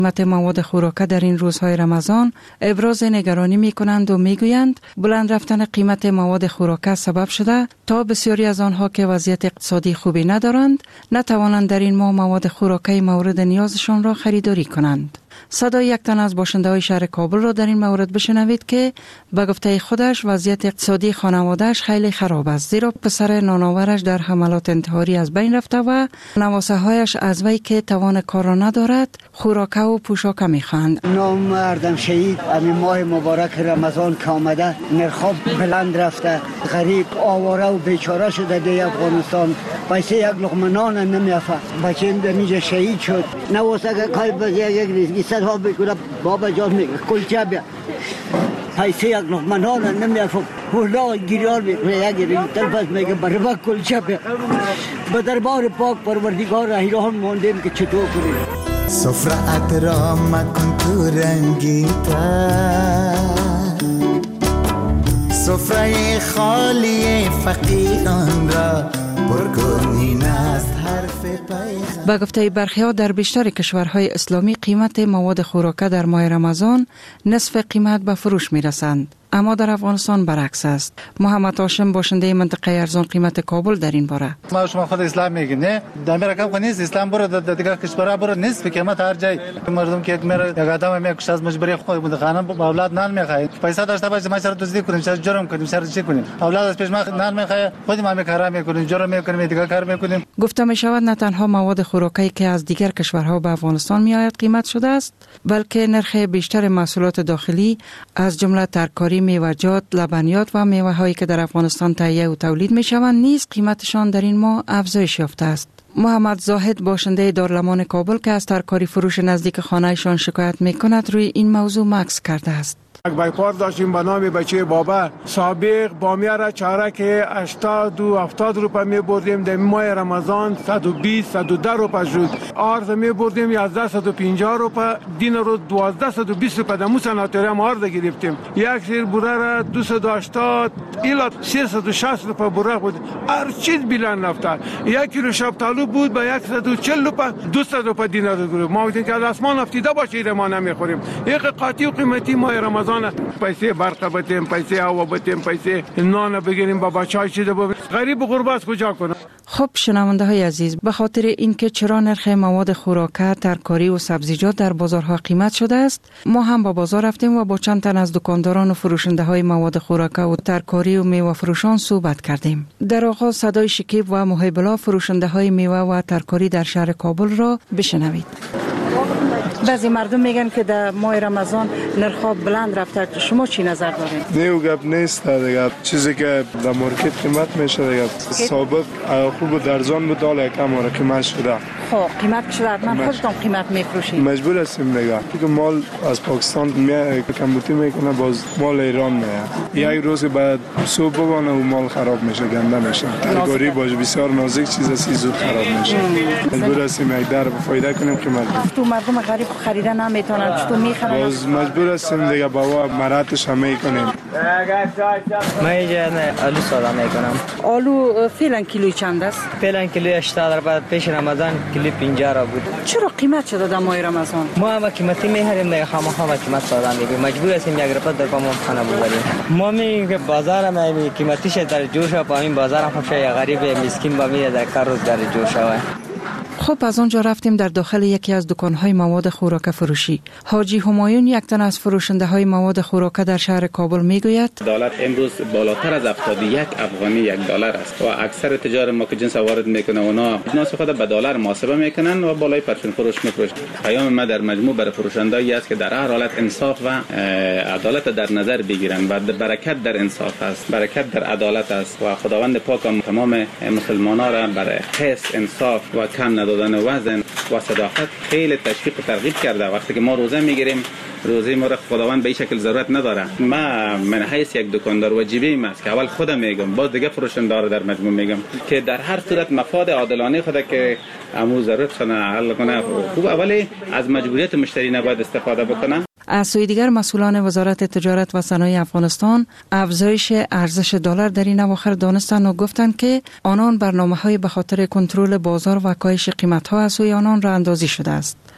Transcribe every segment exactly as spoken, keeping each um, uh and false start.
قیمت مواد خوراکه در این روزهای رمضان ابراز نگرانی می کنند و می گویند بلند رفتن قیمت مواد خوراکه سبب شده تا بسیاری از آنها که وضعیت اقتصادی خوبی ندارند نتوانند در این ماه مواد خوراکه مورد نیازشان را خریداری کنند. صدای یک تن از باشنده‌های شهر کابل را در این مورد بشنوید که به گفته خودش وضعیت اقتصادی خانواده‌اش خیلی خراب است، زیرا پسر نانآورش در حملات انتحاری از بین رفته و نواسه‌هایش از وی که توان کار را ندارد خوراک و پوشاک می‌خواهند. نامردم شهید همین ماه مبارک رمضان که آمده نرخ بلند رفته، غریب آواره و بیچاره شده در افغانستان، پیسه یک لقمه نان نمیافه، بچه‌م در اینجا شهید شد، نواسه کای باز یک ریزگی صد ها بکنه بابا جان میگه کلچه بیا پیسه یک لقمه نان نمیافه، حالا گیرار میکنه یک ریزگی تلفظ میگه برای کلچه بیا. به دربار پاک پروردگار حیران ماندیم که چطور کنیم. سفرت را مکن تو رنگی‌تر، سفره خالی فقیران را پرگونین است حرف پیغمبر. با گفته برخی ها در بیشتر کشورهای اسلامی قیمت مواد خوراکه در ماه رمضان نصف قیمت به فروش می رسند، اما در افغانستان برعکس است. محمد هاشم باشنده منطقه ارزان قیمت کابل در این باره. ما شما خود اسلام میگین نه در رقم نیست، اسلام برو در دیگه کشورها برو نیست قیمت هر جای. مردم که یک میره یک آدم میکش از مجبوری خود بود خانم با اولاد نان میخواد، پیسه داشته باشه ما چرا دزدی کنیم، چرا جرم کنیم، چرا چی کنیم؟ اولاد از پیش ما نان میخواد، خود ما میکاره میکنیم، جرم میکنیم، دیگه کار میکنیم. گفته می شود نه تنها مواد خوراکی که از دیگر کشورها به افغانستان میآید قیمت شده است، بلکه نرخ بیشتر محصولات داخلی از جمله ترکاری، میوه‌جات، لبنیات و میوه هایی که در افغانستان تهیه و تولید می شوند نیز قیمتشان در این ماه افزایش یافته است. محمد زاهد باشنده دارالمان کابل که از ترکاری فروش نزدیک خانه‌شان شکایت می کند روی این موضوع مکث کرده است. یک بیکار داشتیم به نام بچه بابا، سابق بامیه را چارک هشتاد و هفتاد روپه می بردیم، در ماه رمضان صد و بیست صد و ده روپه شد. آرز می بردیم یازده صد و پنجاه روپه، دین رو دوازده صد و بیست روپه دمو سناتوری هم آرز گرفتیم. یک سیر بوره را دویست و هشتاد الی سیصد و شصت روپه بوره بود، هر چیز بلند رفته. یک کیلو شفتالو بود به صد و چهل روپه، دویست روپه دینار گرفت. ما گفتیم که از آسمان افتیده باشه ما نمیخوریم. یک قاطی و قیمتی ماه رمضان پیسه برق بتیم، پیسه هوا بتیم، پیسه نان بگیریم با بچهای چیده ببینیم. غریب و غربت کجا کنه؟ خب شنونده های عزیز، به خاطر اینکه چرا نرخ مواد خوراکه، ترکاری و سبزیجات در بازارها قیمت شده است، ما هم با بازار رفتیم و با چند تن از دکانداران و فروشنده های مواد خوراکه و ترکاری و میوه فروشان صحبت کردیم. در آغاز صدای شکیب و محیب‌الله فروشنده های میوه و ترکاری در شهر کابل را بشنوید. بعضی مردم میگن که در ماه رمضان نرخ‌ها بلند رفته، شما چی نظر دارید؟ نیو گپ نیست دیگه، چیزی که در مارکت قیمت میشه دیگه سابق خوب درزان بود حالا کم آره قیمت شده. خب قیمت شده، من خودتون قیمت میفروشید؟ مجبور هستیم دیگه، که مال از پاکستان میاد کمبودی میکنه باز مال ایران میاد، یک روز بعد صبح ببانه و مال خراب میشه، گنده میشه. ترکاری باشه بسیار نازک چیز است، زود خراب میشه. مجبور هستیم یک در فایده کنیم قیمت. تو مردم غریب خریدن نمیتونن، چطور میخرن؟ باز مجبور هستیم دیگه با مراتش هم میکنیم. من اینجا آلو سودا میکنم. آلو فعلا کیلوی چند است؟ فعلا کیلوی هشتاد روپه، پیش رمضان کیلو پنجاه را بود. چرا قیمت شده در ماه رمضان؟ ما هم قیمتی میخریم دیگه، خامخا با قیمت سودا میگیم، مجبور هستیم یک روپه در پامون خانه بذاریم. ما میگیم که بازار هم قیمتیش در جوش و پایین بازار هم خب غریب مسکین با میاد در کار روزگار جوش و خب از آنجا رفتیم در داخل یکی از دکان‌های مواد خوراکه فروشی. حاجی همایون یک تن از فروشنده‌های مواد خوراکه در شهر کابل میگوید دلار امروز بالاتر از هفتاد و یک افغانی یک دلار است و اکثر تجار ما که جنس وارد میکنه اونا جنس خود به دلار محاسبه میکنن و بالای پرچم فروش میفروشن. پیام ما در مجموع برای فروشنده‌ای است که در هر حالت انصاف و عدالت در نظر بگیرن و برکت در انصاف است، برکت در عدالت است و خداوند پاک هم تمام مسلمانان را برای حس انصاف و کم دادن وزن و صداقت خیلی تشویق و ترغیب کرده. وقتی که ما روزه میگیریم، روزه ما را خداوند به این شکل ضرورت نداره. ما من حیث یک دکاندار واجبه ایم است که اول خودم میگم، باز دیگه فروشنده در مجموع میگم که در هر صورت مفاد عادلانه خود که امو ضرورت شنه حل کنه، خوب اولی از مجبوریت مشتری نباید استفاده بکنه. از سوی دیگر مسئولان وزارت تجارت و صنایع افغانستان افزایش ارزش دلار در این اواخر دانستند و گفتند که آنان برنامه‌های به خاطر کنترل بازار و کاهش قیمت‌ها از سوی آنان راه اندازی شده است.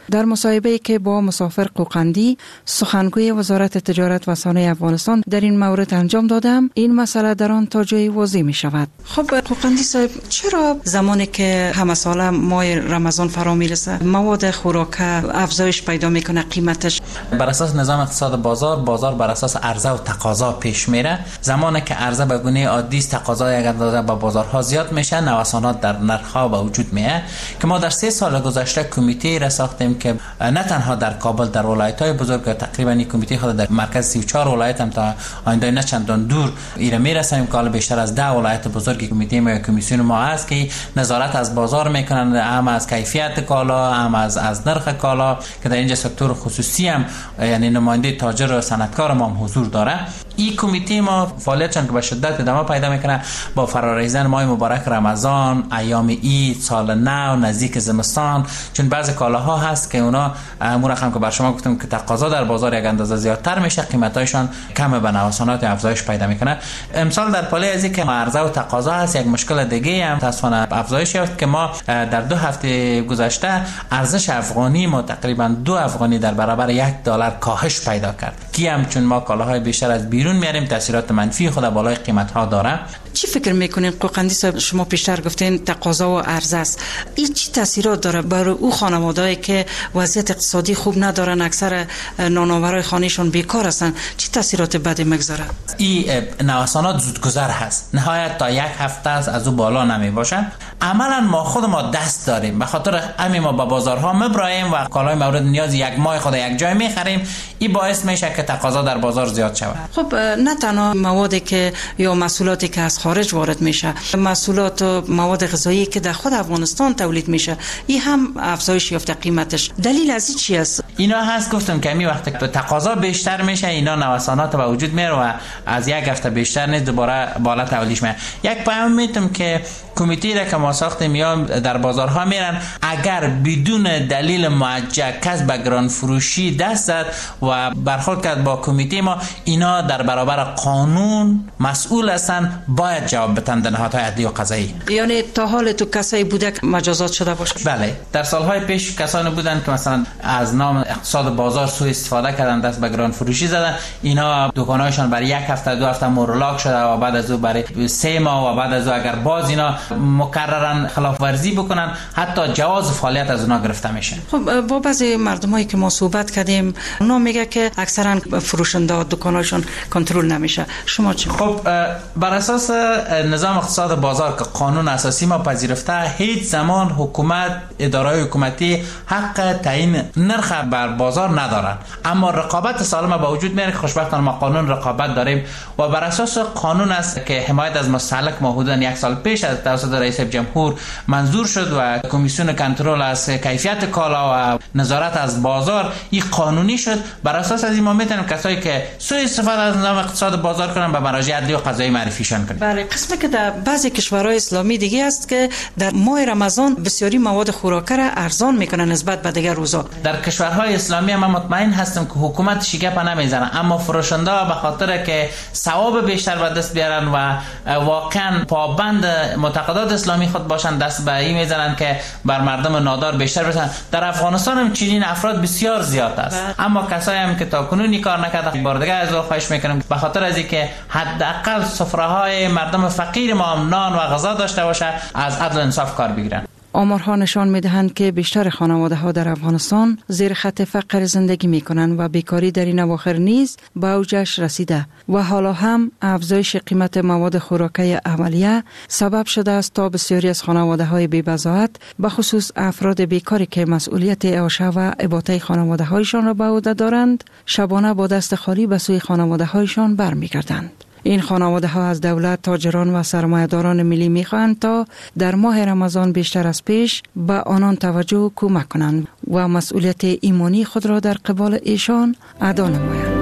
در مصاحبه‌ای که با مسافر قوقندی سخنگوی وزارت تجارت و صنایع افغانستان در این مورد انجام دادم، این مسئله در آن تا جای واضح می شود. خب قوقندی صاحب، چرا زمانی که همه ساله ماه رمضان فرا میرسه مواد خوراک افزایش پیدا میکنه قیمتش؟ بر اساس نظام اقتصاد بازار، بازار بر اساس عرضه و تقاضا پیش میره. زمانی که عرضه به گونه عادی است، تقاضا یک اندازه به بازارها زیاد میشه، نوسانات در نرخ‌ها به وجود میاد که ما در سه سال گذشته کمیته را ساختیم که نه تنها در کابل، در ولایت‌های بزرگ، تقریبا این کمیته خود در مرکز سی و چهار ولایت هم تا آینده نه چندان دور ایره میرسیم که بیشتر از ده ولایت بزرگ کمیته ما کمیسیون ما است که نظارت از بازار میکنن، هم از کیفیت کالا، هم از از نرخ کالا، که در اینجا سکتور خصوصی هم یعنی نماینده تاجر و صنعتکار ما هم حضور داره. این کمیته ما فعالیتشان که به شدت ادامه پیدا میکنه با فراریزن ماه مبارک رمضان، ایام عید، سال نو، نزدیک زمستان، چون بعضی کالاها هست که اونا همون رقم که بر شما گفتم که تقاضا در بازار یک اندازه زیادتر میشه، قیمتایشان کم به نوسانات افزایش پیدا میکنه. امسال در پالی از اینکه عرضه و تقاضا هست، یک مشکل دیگه هم متاسفانه افزایش یافت که ما در دو هفته گذشته ارزش افغانی ما تقریبا دو افغانی در برابر یک دلار کاهش پیدا کرد. کی هم چون ما کالاهای بیشتر از بیرون میاریم، تاثیرات منفی خود بالای قیمت ها داره. چی فکر میکنین قوقندی صاحب؟ شما پیشتر گفتین تقاضا و عرضه است، این چی تاثیرات داره برای او خانواده‌ای که وضعیت اقتصادی خوب ندارن، اکثر نانآورای خانهشون بیکار هستن؟ چی تاثیرات بدی میگذاره؟ این نوسانات زودگذر هست، نهایت تا یک هفته از او بالا نمی باشه. عملا ما خود ما دست داریم، به خاطر همین ما با بازارها مبرایم و کالای مورد نیاز یک ماه خود یک جای میخریم. این باعث میشه که تقاضا در بازار زیاد شود. خب نه تنها موادی که یا محصولاتی که از خارج وارد میشه، محصولات و مواد غذایی که در خود افغانستان تولید میشه، این هم افزایش یافته قیمتش. دلیل از این چی است؟ اینا هست گفتم که می وقتی که تقاضا بیشتر میشه، اینا نوسانات به وجود میاره و از یک هفته بیشتر نیست دوباره بالا تولیدش میاد. یک پیام میتونم که کمیته را که ما ساختیم میام در بازارها میرن، اگر بدون دلیل موجه کس به گران فروشی دست زد و برخورد کرد با کمیته ما، اینا در برابر قانون مسئول هستن، باید جواب بدن در نهادهای عدلی و قضایی. یعنی تا حال تو کسایی بوده که مجازات شده باشه؟ بله، در سالهای پیش کسانی بودن که مثلا از نام اقتصاد بازار سوء استفاده کردن، دست به گران فروشی زدن. اینا دکانایشان برای یک هفته دو هفته مورولاک شده و بعد از او برای سه ماه و بعد از او اگر باز اینا مکررن خلاف ورزی بکنن، حتی جواز فعالیت از اونا گرفته میشه. خب با بعضی مردمایی که ما صحبت کردیم، اونا میگه که اکثرا فروشنده دکاناشون کنترل نمیشه. شما چی؟ خب بر اساس نظام اقتصاد بازار که قانون اساسی ما پذیرفته، هیچ زمان حکومت، اداره‌های حکومتی حق تعیین نرخ بر بازار ندارن، اما رقابت سالم به وجود میاره. خوشبختانه ما قانون رقابت داریم و بر اساس قانون است که حمایت از مستهلک ما حدود یک سال پیش از توسط رئیس جمهور منظور شد و کمیسیون کنترل از کیفیت کالا و نظارت از بازار این قانونی شد. بر اساس از این ما میتونیم کسایی که سوء استفاده از نظام اقتصاد بازار کنن به مراجع عدلی و قضایی معرفیشان کنیم. بله، قسمی که در بعضی کشورهای اسلامی دیگه است که در ماه رمضان بسیاری مواد خوراکی را ارزان میکنن نسبت به دیگر روزا. در کشورهای اسلامی هم مطمئن هستم که حکومت شیکه نمیزنه، اما فروشنده به خاطر که ثواب بیشتر به دست بیارن و واقعا پابند معتقدات اسلامی خود باشن، دست به این میزنن که بر مردم نادار بیشتر برسن. در افغانستان هم چنین افراد بسیار زیاد است، اما کسایی هم که تا کنون کار نکرده، بار دیگه از او خواهش میکنم به خاطر از اینکه حداقل سفره های مردم فقیر ما هم نان و غذا داشته باشه، از عدل و انصاف کار بگیرن. آمارها نشان می‌دهند که بیشتر خانواده‌ها در افغانستان زیر خط فقر زندگی می‌کنند و بیکاری در این اواخر نیز به اوجش رسیده و حالا هم افزایش قیمت مواد خوراکی اولیه سبب شده است تا بسیاری از خانواده‌های بی‌بضاعت، به خصوص افراد بیکاری که مسئولیت اعاشه و اباطه خانواده‌هایشان را به عهده دارند، شبانه با دست خالی به سوی خانواده‌هایشان برمیگردند. این خانواده ها از دولت، تاجران و سرمایه‌داران ملی می‌خواهند تا در ماه رمضان بیشتر از پیش به آنان توجه و کمک کنند و مسئولیت ایمانی خود را در قبال ایشان ادا نمایند.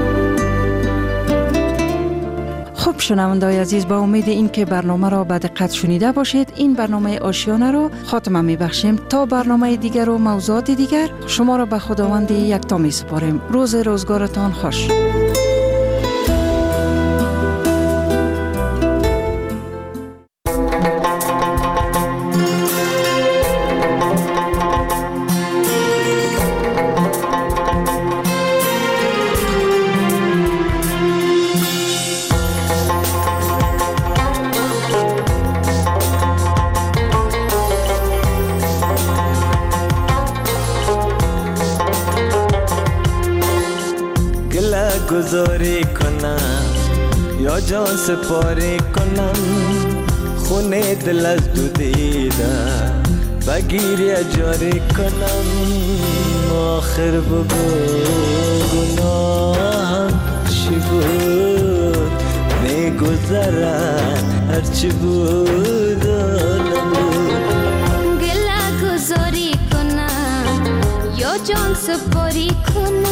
خب شنونده‌های عزیز، با امید این که برنامه را به دقت شنیده باشید، این برنامه آشیانه را خاتمه می‌بخشیم. تا برنامه دیگر و موضوعات دیگر شما را به خداوند یکتا می‌سپاریم. روز روزگارتان خوش. گذاری کنم یا جان سپاری کنم، خونه دل از دو دیده بگیری جاری کنم. آخر بگو گناهم چی بود، میگذرد هرچی بود و نبود. گله گذاری کنم یا جان سپاری کنم،